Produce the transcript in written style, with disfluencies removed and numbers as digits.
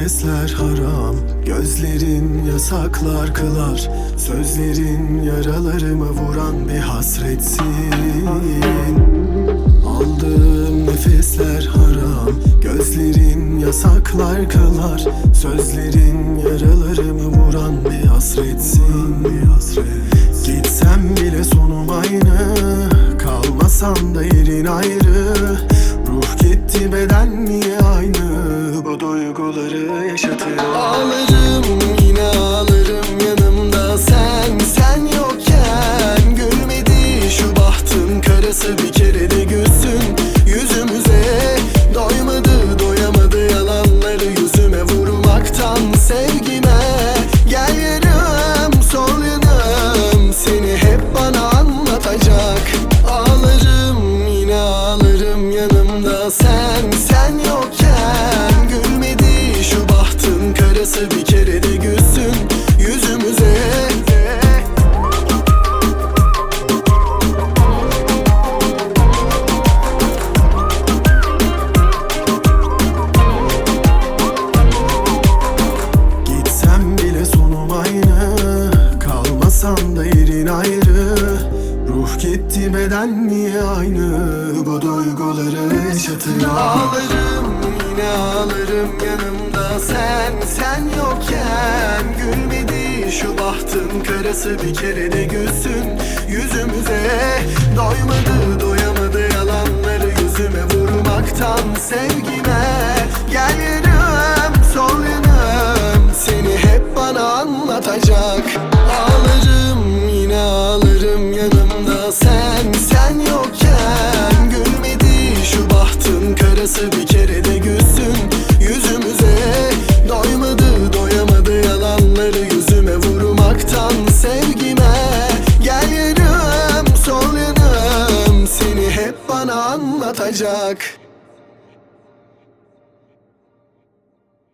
nefesler haram, gözlerin yasaklar kılar. Sözlerin yaralarımı vuran bir hasretsin. Aldığım nefesler haram, gözlerin yasaklar kılar. Sözlerin yaralarımı vuran bir hasretsin. Gitsem bile sonum aynı, kalmasam da yerin ayrı. Ruh gitti, beden niye aynı? Bu duyguları yaşatıyor. Ağlarım, yine ağlarım yanımda sen yokken. Gülmedi şu bahtın karası, bir kere de gülsün yüzümüze. Doyamadı yalanları yüzüme vurmaktan sevgime. Gel yarım, sol yanım, seni hep bana anlatacak. Ağlarım, yine ağlarım yanımda sen yokken. Gülmedi şu bahtın karası, bir kere de gülsün yüzümüze. Gitsem bile sonum aynı, kalmasam da yerin ayrı. Ruh gitti, beden niye aynı? Bu duyguları yaşatıyor. Ağlarım, yine ağlarım yanımda sen yokken. Gülmedi şu bahtın karası, bir kere de gülsün yüzümüze. Doyamadı yalanları yüzüme vurmaktan sevgime. Gel yarım, sol yanım, seni hep bana anlatacak. Ağlarım, yine ağlarım yanımda sen yokken. Gülmedi şu bahtın karası, bir kere de gülsün yüzümüze. Doyamadı yalanları yüzüme vurmaktan sevgime. Gel yarım, sol yanım, seni hep bana anlatacak.